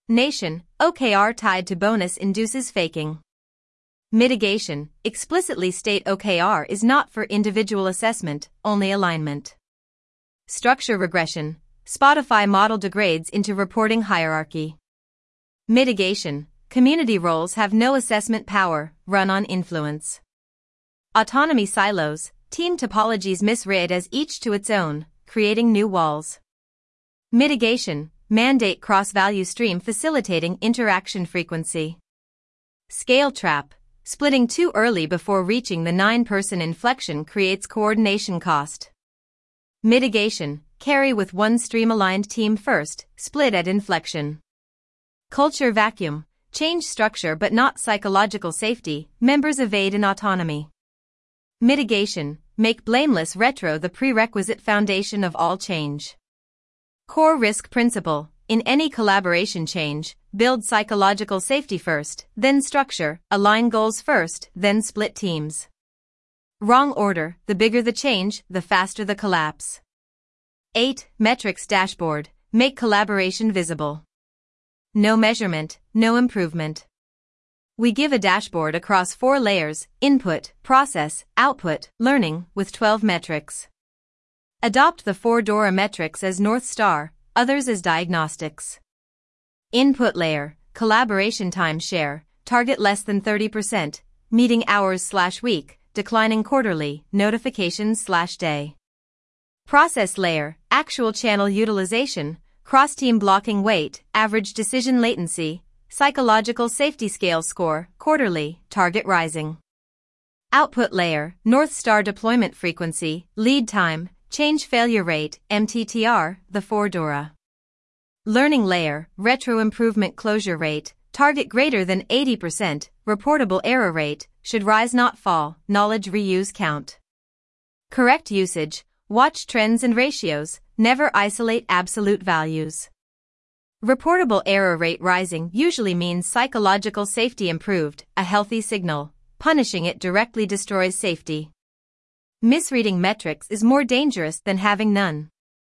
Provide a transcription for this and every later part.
Nation, OKR tied to bonus induces faking. Mitigation, explicitly state OKR is not for individual assessment, only alignment. Structure regression, Spotify model degrades into reporting hierarchy. Mitigation, community roles have no assessment power, run on influence. Autonomy silos, team topologies misread as each to its own, creating new walls. Mitigation, mandate cross-value stream facilitating interaction frequency. Scale trap, splitting too early before reaching the 9-person inflection creates coordination cost. Mitigation, carry with one stream-aligned team first, split at inflection. Culture vacuum, change structure but not psychological safety, members evade in autonomy. Mitigation, make blameless retro the prerequisite foundation of all change. Core risk principle, in any collaboration change, build psychological safety first, then structure, align goals first, then split teams. Wrong order, the bigger the change, the faster the collapse. 8. Metrics dashboard, make collaboration visible. No measurement, no improvement. We give a dashboard across 4 layers, input, process, output, learning, with 12 metrics. Adopt the 4 DORA metrics as North Star, others as diagnostics. Input layer, collaboration time share, target less than 30%, meeting hours/week, declining quarterly, notifications/day. Process layer, actual channel utilization, cross-team blocking weight, average decision latency, psychological safety scale score, quarterly, target rising. Output layer, North Star deployment frequency, lead time, change failure rate, MTTR, the 4 DORA. Learning layer, retro improvement closure rate, target greater than 80%, reportable error rate, should rise not fall, knowledge reuse count. Correct usage, watch trends and ratios, never isolate absolute values. Reportable error rate rising usually means psychological safety improved, a healthy signal. Punishing it directly destroys safety. Misreading metrics is more dangerous than having none.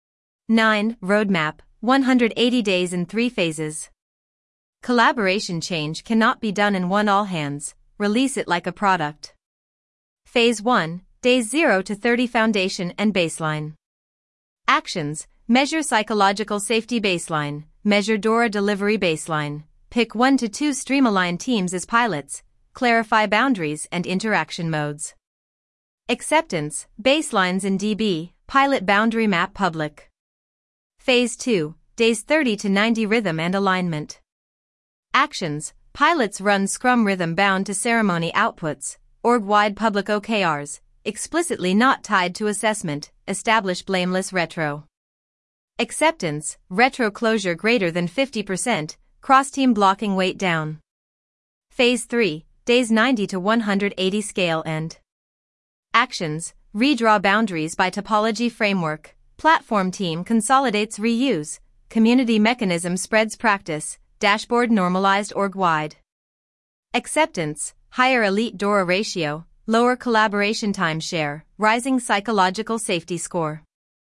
9. Roadmap, 180 days in 3 phases. Collaboration change cannot be done in one all-hands, release it like a product. Phase 1, days 0 to 30 foundation and baseline. Actions, measure psychological safety baseline, measure DORA delivery baseline, pick 1 to 2 stream-aligned teams as pilots, clarify boundaries and interaction modes. Acceptance, baselines in DB, pilot boundary map public. Phase 2, days 30 to 90 rhythm and alignment. Actions, pilots run Scrum rhythm bound to ceremony outputs, org-wide public OKRs, explicitly not tied to assessment, establish blameless retro. Acceptance, retro closure greater than 50%, cross-team blocking weight down. Phase 3, days 90 to 180 scale and. Actions, redraw boundaries by topology framework, platform team consolidates reuse, community mechanism spreads practice, dashboard normalized org-wide. Acceptance, higher elite DORA ratio, lower collaboration time share, rising psychological safety score.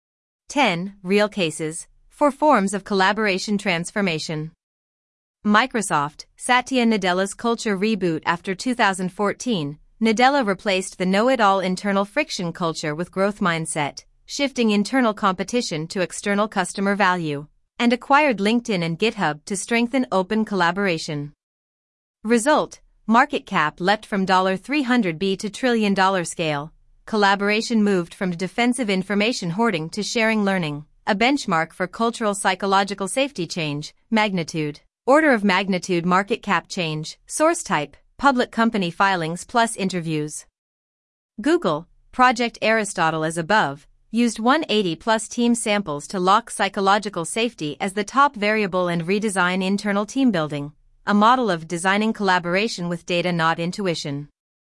10. Real cases, for forms of collaboration transformation. Microsoft, Satya Nadella's culture reboot. After 2014, Nadella replaced the know-it-all internal friction culture with growth mindset, shifting internal competition to external customer value, and acquired LinkedIn and GitHub to strengthen open collaboration. Result, market cap leapt from $300 billion to $1 trillion scale. Collaboration moved from defensive information hoarding to sharing learning, a benchmark for cultural psychological safety change, magnitude. Order of magnitude market cap change, source type, public company filings plus interviews. Google, Project Aristotle as above, used 180 plus team samples to lock psychological safety as the top variable and redesign internal team building, a model of designing collaboration with data not intuition.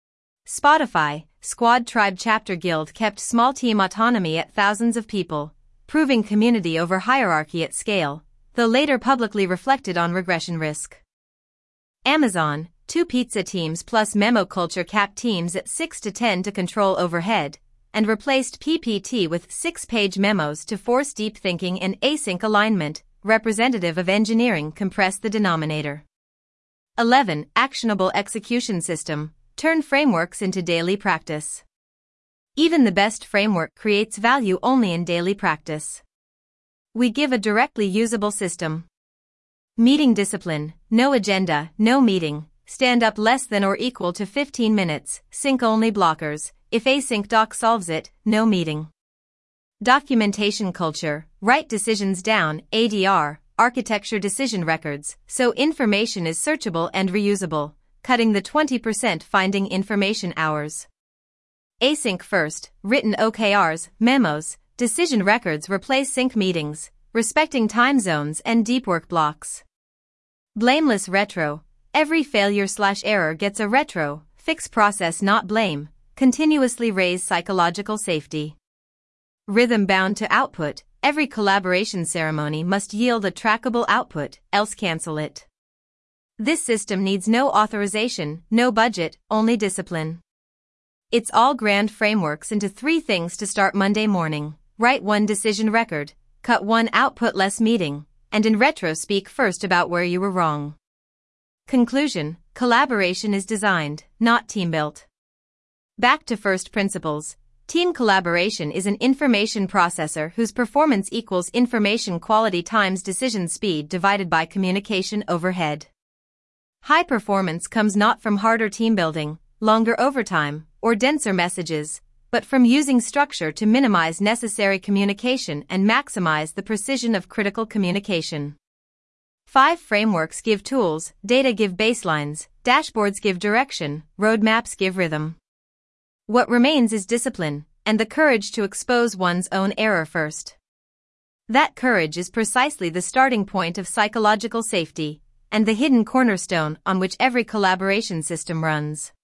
Spotify, Squad Tribe Chapter Guild kept small team autonomy at thousands of people, proving community over hierarchy at scale, though later publicly reflected on regression risk. Amazon, 2 pizza teams plus memo culture capped teams at 6 to 10 to control overhead, and replaced PPT with 6-page memos to force deep thinking and async alignment, representative of engineering, compress the denominator. 11. Actionable execution system, turn frameworks into daily practice. Even the best framework creates value only in daily practice. We give a directly usable system. Meeting discipline, no agenda, no meeting, stand up less than or equal to 15 minutes, sync only blockers, if async doc solves it, no meeting. Documentation culture, write decisions down, ADR, architecture decision records, so information is searchable and reusable, cutting the 20% finding information hours. Async first, written OKRs, memos, decision records replace sync meetings, respecting time zones and deep work blocks. Blameless retro, every failure/error gets a retro, fix process not blame, continuously raise psychological safety. Rhythm bound to output, every collaboration ceremony must yield a trackable output, else cancel it. This system needs no authorization, no budget, only discipline. It's all grand frameworks into 3 things to start Monday morning. Write 1 decision record, cut 1 output less meeting, and in retro speak first about where you were wrong. Conclusion, collaboration is designed, not team built. Back to first principles. Team collaboration is an information processor whose performance equals information quality times decision speed divided by communication overhead. High performance comes not from harder team building, longer overtime, or denser messages, but from using structure to minimize necessary communication and maximize the precision of critical communication. 5 frameworks give tools, data give baselines, dashboards give direction, roadmaps give rhythm. What remains is discipline, and the courage to expose one's own error first. That courage is precisely the starting point of psychological safety, and the hidden cornerstone on which every collaboration system runs.